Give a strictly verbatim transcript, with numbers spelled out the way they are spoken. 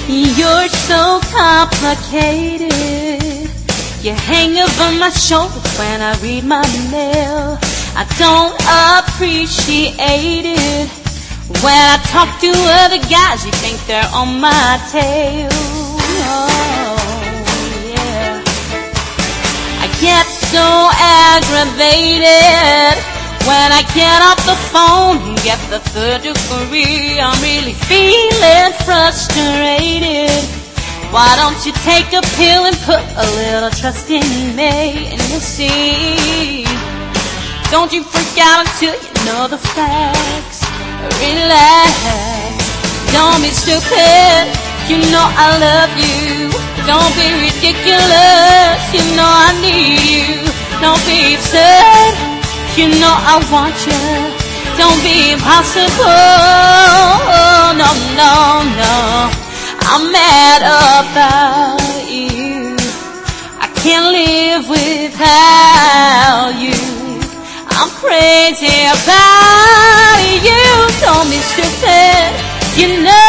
You're so complicated. You hang over my shoulder when I read my mail. I don't appreciate it. When I talk to other guys, you think they're on my tail. Oh, yeah. I get so aggravated when I get off the phone and get the third degree. I'm really feeling frustrated. Why don't you take a pill and put a little trust in me and you'll see. Don't you freak out until you know the facts. Relax, don't be stupid. You know I love you. Don't be ridiculous. You know I need you. Don't be absurd. You know I want you. Don't be impossible. No, no, no. I'm mad about you. I can't live without you. I'm crazy about you. Don't be stupid. You know